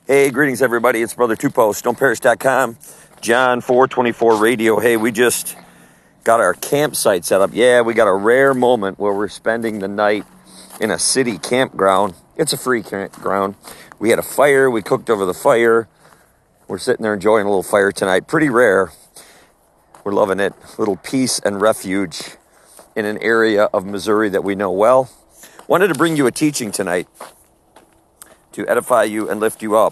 Hey, greetings everybody. It's Brother Tupo, StoneParish.com, John 424 Radio. Hey, we just got our campsite set up. Yeah, we got a rare moment where we're spending the night in a city campground. It's a free campground. We had a fire. We cooked over the fire. We're sitting there enjoying a little fire tonight. Pretty rare. We're loving it. A little peace and refuge in an area of Missouri that we know well. Wanted to bring you a teaching tonight to edify you and lift you up.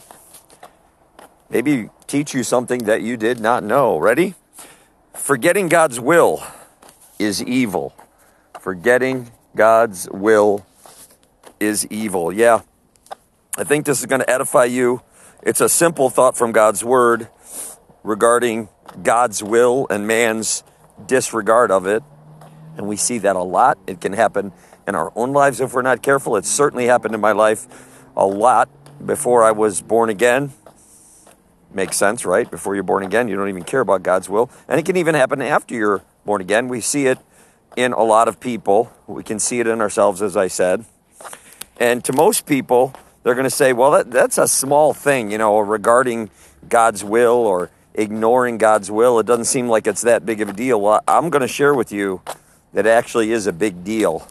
Maybe teach you something that you did not know. Ready? Forgetting God's will is evil. Forgetting God's will is evil. Yeah, I think this is going to edify you. It's a simple thought from God's word regarding God's will and man's disregard of it. And we see that a lot. It can happen in our own lives if we're not careful. It certainly happened in my life a lot before I was born again. Makes sense, right? Before you're born again, you don't even care about God's will. And it can even happen after you're born again. We see it in a lot of people. We can see it in ourselves, as I said. And to most people, they're going to say, well, that's a small thing, regarding God's will or ignoring God's will. It doesn't seem like it's that big of a deal. Well, I'm going to share with you that it actually is a big deal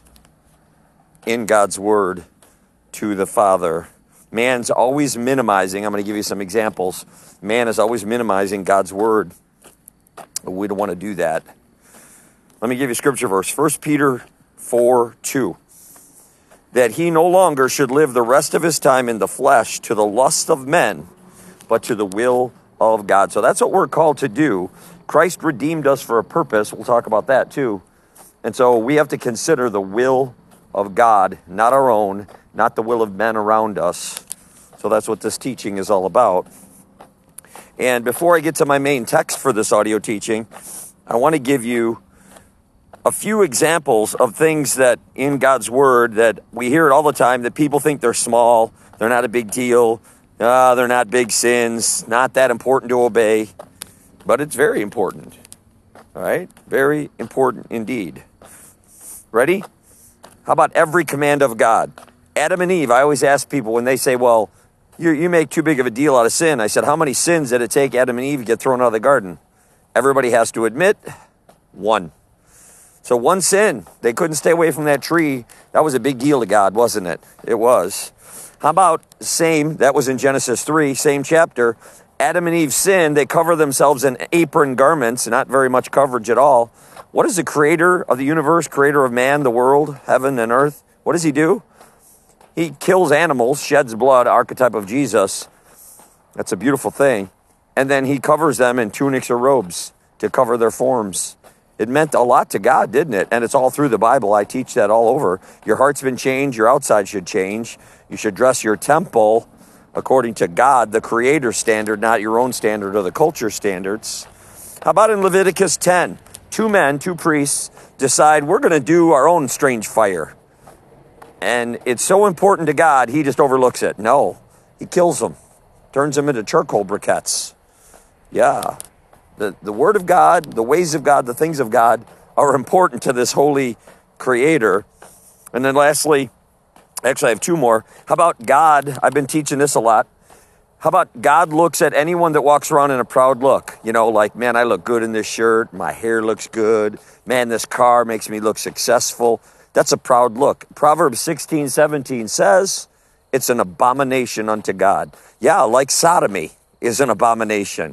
in God's word to the Father. Man's always minimizing. I'm going to give you some examples. Man is always minimizing God's word. We don't want to do that. Let me give you a scripture verse. 1 Peter 4:2. That he no longer should live the rest of his time in the flesh to the lust of men, but to the will of God. So that's what we're called to do. Christ redeemed us for a purpose. We'll talk about that too. And so we have to consider the will of God, not our own, not the will of men around us. So that's what this teaching is all about. And before I get to my main text for this audio teaching, I want to give you a few examples of things that in God's word that we hear it all the time, that people think they're small, they're not a big deal, they're not big sins, not that important to obey, but it's very important. All right? Very important indeed. Ready? How about every command of God? Adam and Eve, I always ask people when they say, well, you make too big of a deal out of sin. I said, how many sins did it take Adam and Eve to get thrown out of the garden? Everybody has to admit, one. So one sin, they couldn't stay away from that tree. That was a big deal to God, wasn't it? It was. How about that was in Genesis 3, same chapter. Adam and Eve sinned. They cover themselves in apron garments, not very much coverage at all. What is the creator of the universe, creator of man, the world, heaven and earth? What does he do? He kills animals, sheds blood, archetype of Jesus. That's a beautiful thing. And then he covers them in tunics or robes to cover their forms. It meant a lot to God, didn't it? And it's all through the Bible. I teach that all over. Your heart's been changed. Your outside should change. You should dress your temple according to God, the creator standard, not your own standard or the culture standards. How about in Leviticus 10? 2 men, 2 priests, decide we're going to do our own strange fire. And it's so important to God, he just overlooks it. No, he kills them, turns them into charcoal briquettes. Yeah. The word of God, the ways of God, the things of God are important to this holy creator. And then lastly, actually I have 2 more. How about God? I've been teaching this a lot. How about God looks at anyone that walks around in a proud look? Like, man, I look good in this shirt. My hair looks good. Man, this car makes me look successful. That's a proud look. Proverbs 16:17 says it's an abomination unto God. Yeah, like sodomy is an abomination.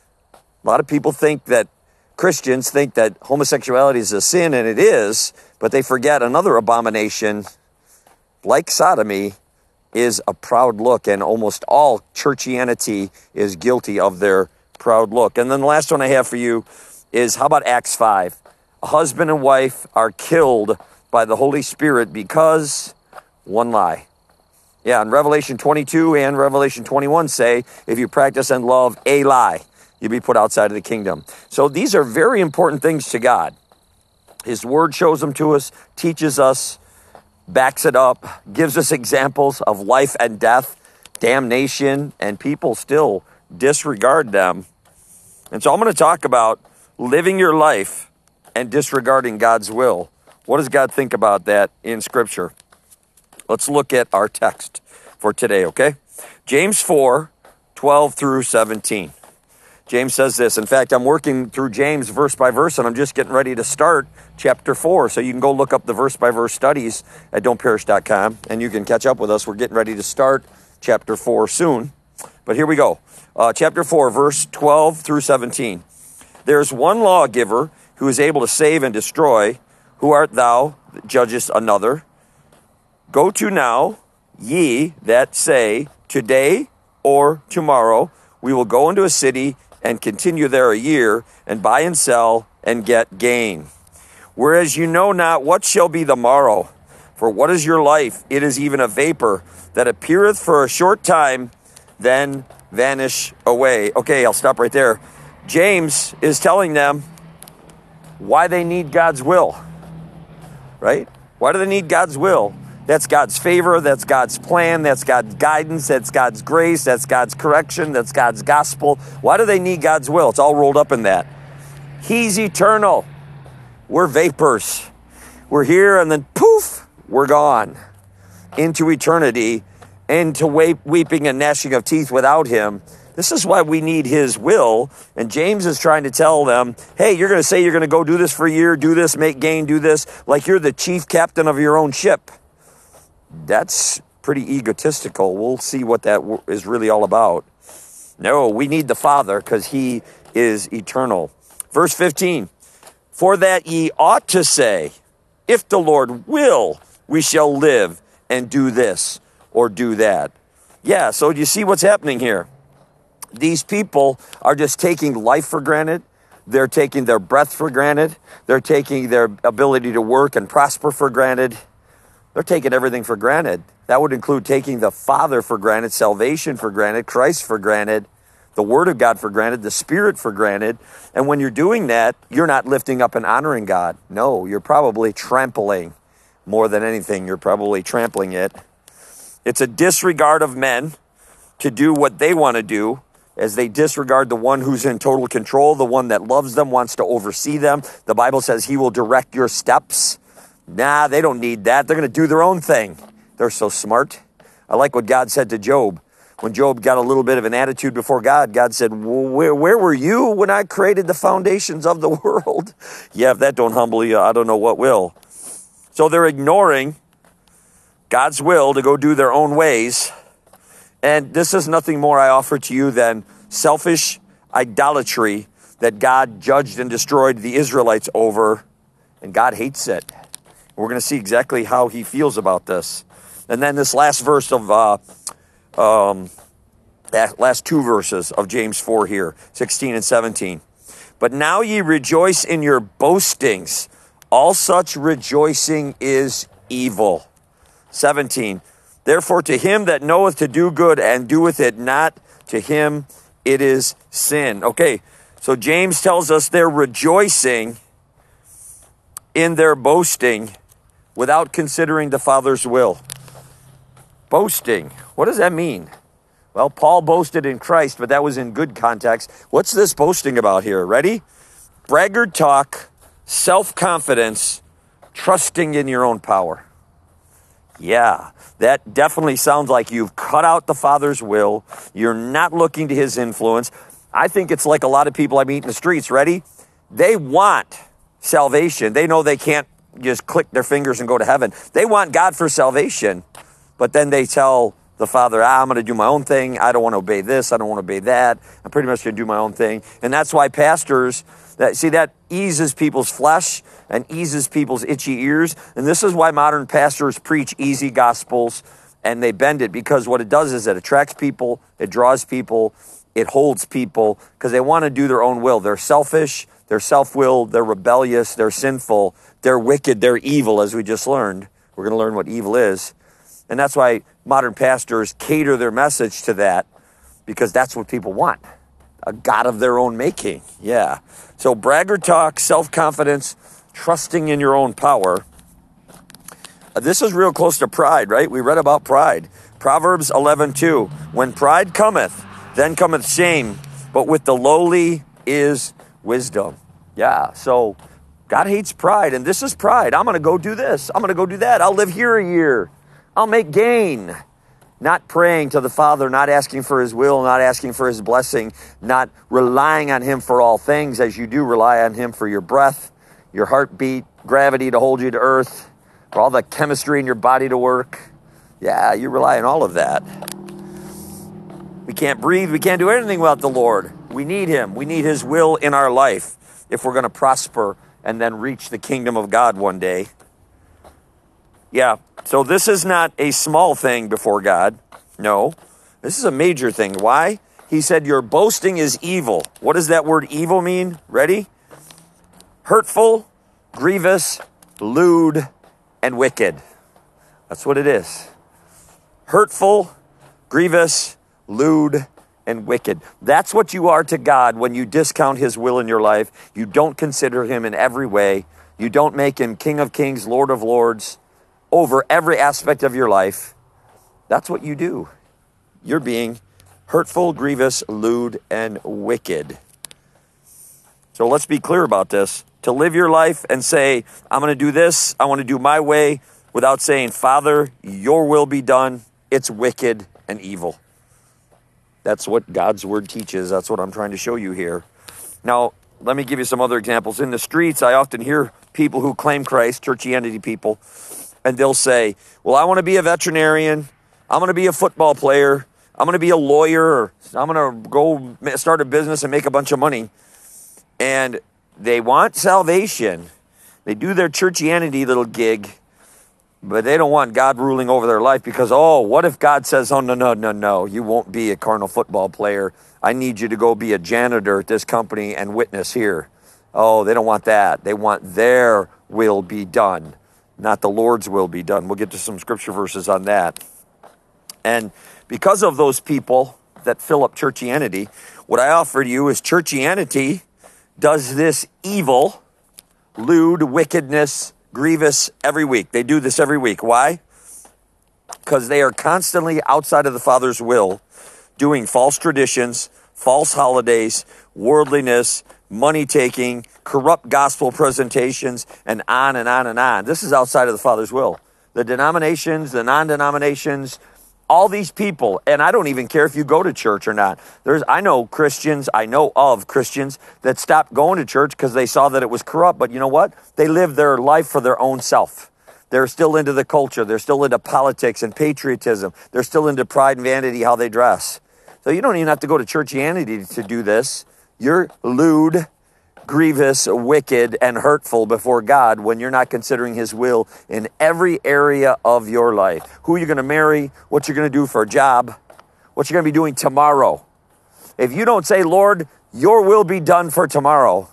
A lot of people think that Christians think that homosexuality is a sin, and it is, but they forget another abomination, like sodomy, is a proud look, and almost all churchianity is guilty of their proud look. And then the last one I have for you is, how about Acts 5? A husband and wife are killed by the Holy Spirit because one lie. Yeah, and Revelation 22 and Revelation 21 say, if you practice and love a lie, you'll be put outside of the kingdom. So these are very important things to God. His word shows them to us, teaches us, backs it up, gives us examples of life and death, damnation, and people still disregard them. And so I'm going to talk about living your life and disregarding God's will. What does God think about that in Scripture? Let's look at our text for today, okay? James 4, 12 through 17. James says this. In fact, I'm working through James verse by verse, and I'm just getting ready to start chapter 4. So you can go look up the verse-by-verse studies at don'tperish.com, and you can catch up with us. We're getting ready to start chapter 4 soon. But here we go. Chapter 4, verse 12 through 17. There's one lawgiver who is able to save and destroy. Who art thou that judgest another? Go to now, ye that say, today or tomorrow, we will go into a city and continue there a year, and buy and sell, and get gain. Whereas you know not what shall be the morrow. For what is your life? It is even a vapor that appeareth for a short time, then vanish away. Okay, I'll stop right there. James is telling them why they need God's will, right? Why do they need God's will? That's God's favor, that's God's plan, that's God's guidance, that's God's grace, that's God's correction, that's God's gospel. Why do they need God's will? It's all rolled up in that. He's eternal. We're vapors. We're here and then poof, we're gone into eternity, into weeping and gnashing of teeth without him. This is why we need his will. And James is trying to tell them, hey, you're going to say you're going to go do this for a year, do this, make gain, do this, like you're the chief captain of your own ship. That's pretty egotistical. We'll see what that is really all about. No, we need the Father because he is eternal. Verse 15, for that ye ought to say, if the Lord will, we shall live and do this or do that. Yeah, so do you see what's happening here? These people are just taking life for granted. They're taking their breath for granted. They're taking their ability to work and prosper for granted. They're taking everything for granted. That would include taking the Father for granted, salvation for granted, Christ for granted, the Word of God for granted, the Spirit for granted. And when you're doing that, you're not lifting up and honoring God. No, you're probably trampling more than anything. You're probably trampling it. It's a disregard of men to do what they want to do as they disregard the one who's in total control, the one that loves them, wants to oversee them. The Bible says he will direct your steps. Nah, they don't need that. They're going to do their own thing. They're so smart. I like what God said to Job. When Job got a little bit of an attitude before God, God said, where were you when I created the foundations of the world? Yeah, if that don't humble you, I don't know what will. So they're ignoring God's will to go do their own ways. And this is nothing more I offer to you than selfish idolatry that God judged and destroyed the Israelites over. And God hates it. We're going to see exactly how he feels about this. And then this last verse of, last two verses of James 4 here, 16 and 17. But now ye rejoice in your boastings. All such rejoicing is evil. 17. Therefore to him that knoweth to do good and doeth it not, to him it is sin. Okay, so James tells us they're rejoicing in their boasting without considering the Father's will. Boasting, what does that mean? Well, Paul boasted in Christ, but that was in good context. What's this boasting about here? Ready? Braggart talk, self-confidence, trusting in your own power. Yeah, that definitely sounds like you've cut out the Father's will. You're not looking to his influence. I think it's like a lot of people I meet in the streets. Ready? They want salvation. They know they can't just click their fingers and go to heaven. They want God for salvation, but then they tell the Father, I'm going to do my own thing. I don't want to obey this. I don't want to obey that. I'm pretty much going to do my own thing. And that's why pastors, that eases people's flesh and eases people's itchy ears. And this is why modern pastors preach easy gospels and they bend it, because what it does is it attracts people, it draws people, it holds people, because they want to do their own will. They're selfish, they're self-willed, they're rebellious, they're sinful, they're wicked, they're evil, as we just learned. We're going to learn what evil is. And that's why modern pastors cater their message to that, because that's what people want. A God of their own making. Yeah. So braggart talk, self-confidence, trusting in your own power. This is real close to pride, right? We read about pride. Proverbs 11:2. When pride cometh, then cometh shame, but with the lowly is wisdom. Yeah, so God hates pride, and this is pride. I'm going to go do this. I'm going to go do that. I'll live here a year. I'll make gain. not praying to the Father, not asking for his will, not asking for his blessing, not relying on him for all things as you do rely on him for your breath, your heartbeat, gravity to hold you to earth, for all the chemistry in your body to work. Yeah, you rely on all of that. We can't breathe. We can't do anything without the Lord. We need him. We need his will in our life if we're going to prosper and then reach the kingdom of God one day. Yeah, so this is not a small thing before God. No, this is a major thing. Why? He said, your boasting is evil. What does that word evil mean? Ready? Hurtful, grievous, lewd, and wicked. That's what it is. Hurtful, grievous, lewd, and wicked. That's what you are to God when you discount his will in your life. You don't consider him in every way. You don't make him King of Kings, Lord of Lords, over every aspect of your life. That's what you do. You're being hurtful, grievous, lewd, and wicked. So let's be clear about this. To live your life and say, I'm going to do this, I want to do my way, without saying, Father, your will be done, it's wicked and evil. That's what God's word teaches. That's what I'm trying to show you here. Now, let me give you some other examples. In the streets, I often hear people who claim Christ, Churchianity people, and they'll say, well, I want to be a veterinarian. I'm going to be a football player. I'm going to be a lawyer. Or I'm going to go start a business and make a bunch of money. And they want salvation. They do their Churchianity little gig, but they don't want God ruling over their life because, oh, what if God says, oh, no, you won't be a Cardinal football player. I need you to go be a janitor at this company and witness here. Oh, they don't want that. They want their will be done, not the Lord's will be done. We'll get to some scripture verses on that. And because of those people that fill up Churchianity, what I offer to you is Churchianity does this evil, lewd, wickedness, grievous every week. They do this every week. Why? Because they are constantly outside of the Father's will, doing false traditions, false holidays, worldliness, money-taking, corrupt gospel presentations, and on and on and on. This is outside of the Father's will. The denominations, the non-denominations, all these people, and I don't even care if you go to church or not. I know of Christians that stopped going to church because they saw that it was corrupt. But you know what? They live their life for their own self. They're still into the culture. They're still into politics and patriotism. They're still into pride and vanity, how they dress. So you don't even have to go to Churchianity to do this. You're lewd, grievous, wicked, and hurtful before God when you're not considering his will in every area of your life. Who you're going to marry, what you're going to do for a job, what you're going to be doing tomorrow. If you don't say, Lord, your will be done for tomorrow,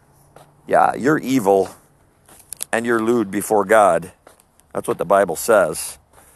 yeah, you're evil and you're lewd before God. That's what the Bible says.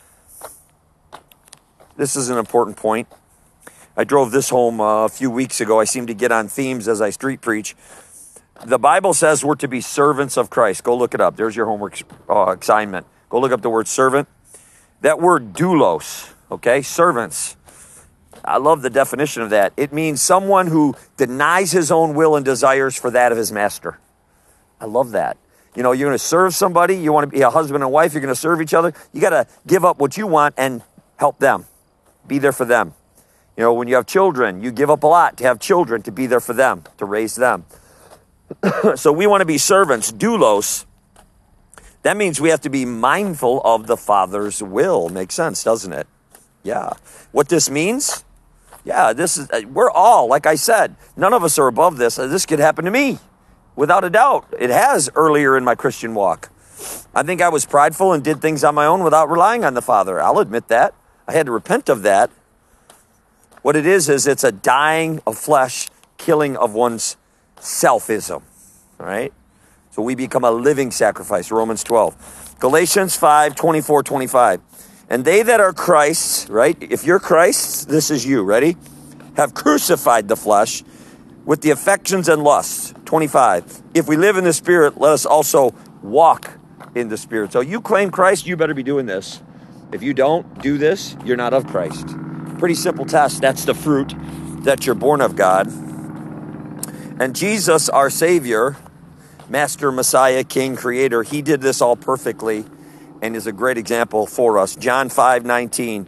This is an important point. I drove this home a few weeks ago. I seem to get on themes as I street preach. The Bible says we're to be servants of Christ. Go look it up. There's your homework assignment. Go look up the word servant. That word doulos, okay, servants. I love the definition of that. It means someone who denies his own will and desires for that of his master. I love that. You know, you're going to serve somebody. You want to be a husband and wife. You're going to serve each other. You got to give up what you want and help them. Be there for them. You know, when you have children, you give up a lot to have children, to be there for them, to raise them. So we want to be servants, doulos. That means we have to be mindful of the Father's will. Makes sense, doesn't it? Yeah. What this means? Yeah, we're all, like I said, none of us are above this. This could happen to me, without a doubt. It has earlier in my Christian walk. I think I was prideful and did things on my own without relying on the Father. I'll admit that. I had to repent of that. What it is it's a dying of flesh, killing of one's selfism, all right? So we become a living sacrifice, Romans 12. Galatians 5:24-25. And they that are Christ's, right? If you're Christ's, this is you, ready? Have crucified the flesh with the affections and lusts. 25. If we live in the Spirit, let us also walk in the Spirit. So you claim Christ, you better be doing this. If you don't do this, you're not of Christ. Pretty simple test. That's the fruit that you're born of God. And Jesus, our Savior, Master, Messiah, King, Creator, he did this all perfectly and is a great example for us. John 5:19.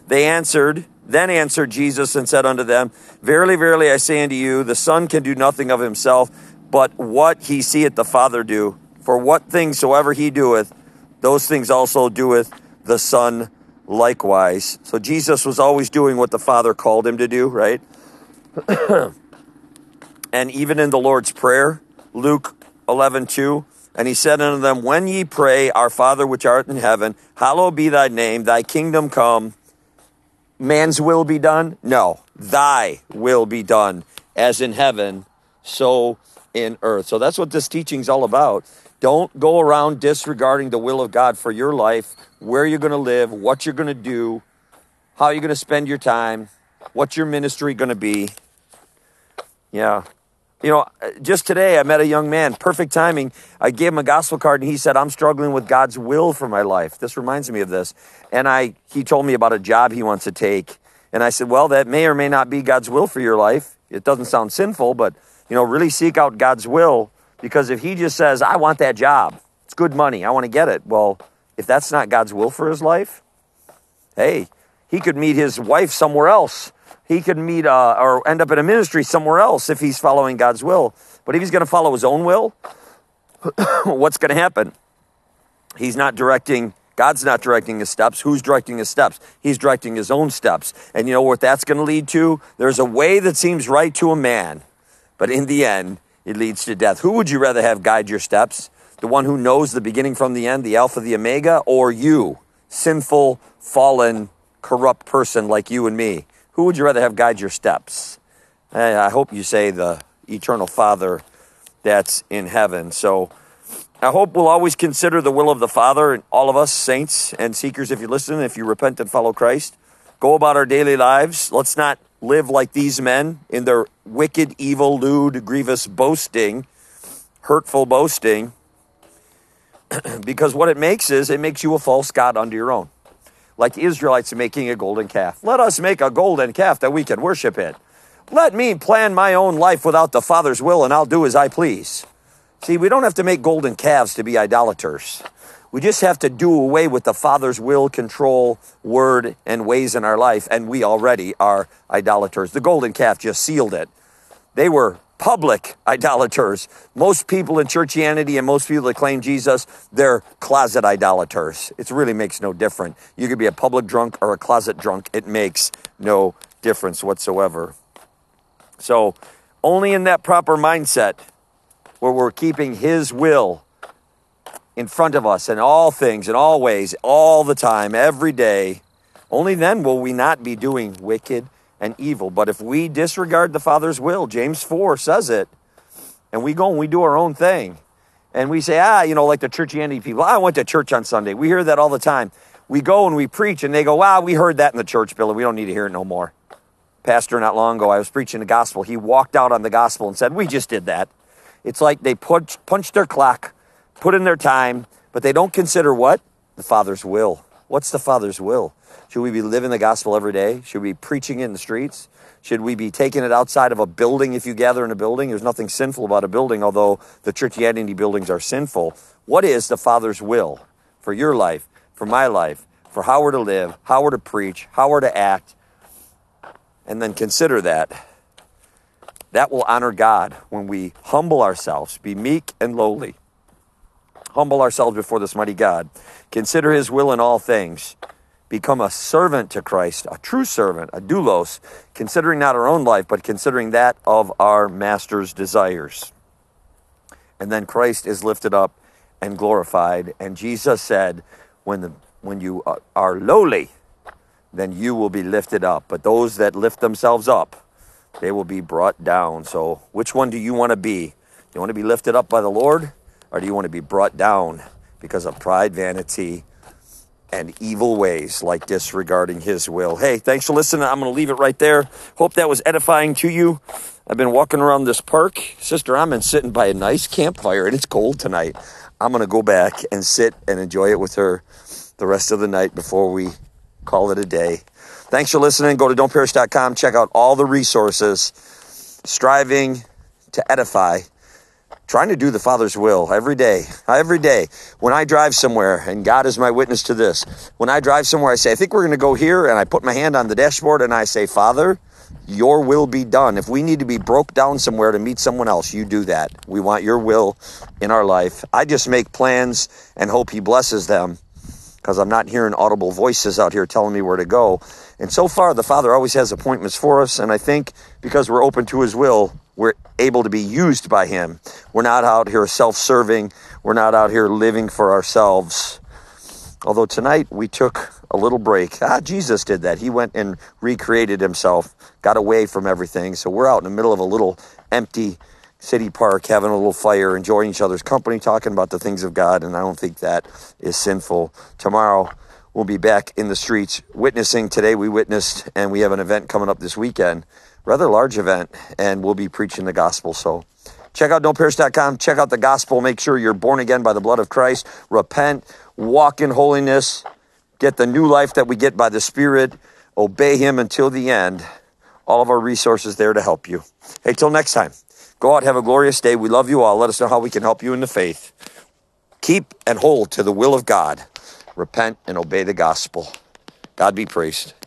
Then answered Jesus and said unto them, Verily, verily, I say unto you, the Son can do nothing of himself, but what he seeth the Father do. For what things soever he doeth, those things also doeth the Son likewise. So Jesus was always doing what the Father called him to do, right? And even in the Lord's Prayer, Luke 11:2, and he said unto them, When ye pray, Our Father which art in heaven, hallowed be thy name, thy kingdom come. Man's will be done? No, thy will be done, as in heaven, so in earth. So that's what this teaching's all about. Don't go around disregarding the will of God for your life, where you're going to live, what you're going to do, how you're going to spend your time, what's your ministry going to be. Yeah. You know, just today I met a young man, perfect timing. I gave him a gospel card and he said, I'm struggling with God's will for my life. This reminds me of this. And he told me about a job he wants to take. And I said, well, that may or may not be God's will for your life. It doesn't sound sinful, but, really seek out God's will. Because if he just says, I want that job, it's good money, I want to get it. Well, if that's not God's will for his life, hey, he could meet his wife somewhere else. He could meet or end up in a ministry somewhere else if he's following God's will. But if he's going to follow his own will, what's going to happen? God's not directing his steps. Who's directing his steps? He's directing his own steps. And you know what that's going to lead to? There's a way that seems right to a man, but in the end, it leads to death. Who would you rather have guide your steps? The one who knows the beginning from the end, the Alpha, the Omega, or you, sinful, fallen, corrupt person like you and me? Who would you rather have guide your steps? I hope you say the eternal Father that's in heaven. So I hope we'll always consider the will of the Father, and all of us, saints and seekers, if you listen, if you repent and follow Christ, go about our daily lives. Let's not live like these men in their wicked, evil, lewd, grievous boasting, hurtful boasting, because what it makes you a false god unto your own. Like the Israelites making a golden calf. Let us make a golden calf that we can worship it. Let me plan my own life without the Father's will, and I'll do as I please. See, we don't have to make golden calves to be idolaters. We just have to do away with the Father's will, control, word, and ways in our life, and we already are idolaters. The golden calf just sealed it. They were public idolaters. Most people in churchianity and most people that claim Jesus, they're closet idolaters. It really makes no difference. You could be a public drunk or a closet drunk. It makes no difference whatsoever. So only in that proper mindset where we're keeping his will in front of us in all things, in all ways, all the time, every day, only then will we not be doing wicked and evil. But if we disregard the Father's will, James 4 says it, and we go and we do our own thing, and we say, like the churchianity people, I went to church on Sunday. We hear that all the time. We go and we preach, and they go, we heard that in the church, Billy. We don't need to hear it no more. Pastor not long ago, I was preaching the gospel. He walked out on the gospel and said, we just did that. It's like they punched their clock, put in their time, but they don't consider what? The Father's will. What's the Father's will? Should we be living the gospel every day? Should we be preaching it in the streets? Should we be taking it outside of a building if you gather in a building? There's nothing sinful about a building, although the churchianity buildings are sinful. What is the Father's will for your life, for my life, for how we're to live, how we're to preach, how we're to act? And then consider that. That will honor God when we humble ourselves, be meek and lowly. Humble ourselves before this mighty God. Consider his will in all things. Become a servant to Christ, a true servant, a doulos, considering not our own life, but considering that of our master's desires. And then Christ is lifted up and glorified. And Jesus said, when you are lowly, then you will be lifted up. But those that lift themselves up, they will be brought down. So which one do you want to be? Do you want to be lifted up by the Lord? Or do you want to be brought down because of pride, vanity, and evil ways like disregarding his will? Hey, thanks for listening. I'm going to leave it right there. Hope that was edifying to you. I've been walking around this park. Sister, I'm been sitting by a nice campfire, and it's cold tonight. I'm going to go back and sit and enjoy it with her the rest of the night before we call it a day. Thanks for listening. Go to don'tperish.com. Check out all the resources. Striving to edify trying to do the Father's will every day. Every day. When I drive somewhere, and God is my witness to this, when I drive somewhere, I say, I think we're going to go here, and I put my hand on the dashboard, and I say, Father, your will be done. If we need to be broke down somewhere to meet someone else, you do that. We want your will in our life. I just make plans and hope he blesses them, because I'm not hearing audible voices out here telling me where to go. And so far, the Father always has appointments for us, and I think because we're open to his will, we're able to be used by him. We're not out here self-serving. We're not out here living for ourselves. Although tonight we took a little break. Jesus did that. He went and recreated himself, got away from everything. So we're out in the middle of a little empty city park, having a little fire, enjoying each other's company, talking about the things of God, and I don't think that is sinful. Tomorrow we'll be back in the streets witnessing. Today we witnessed, and we have an event coming up this weekend, rather large event, and we'll be preaching the gospel. So check out don'tperish.com. Check out the gospel. Make sure you're born again by the blood of Christ. Repent, walk in holiness, get the new life that we get by the Spirit, obey him until the end. All of our resources there to help you. Hey, till next time, go out, have a glorious day. We love you all. Let us know how we can help you in the faith. Keep and hold to the will of God. Repent and obey the gospel. God be praised.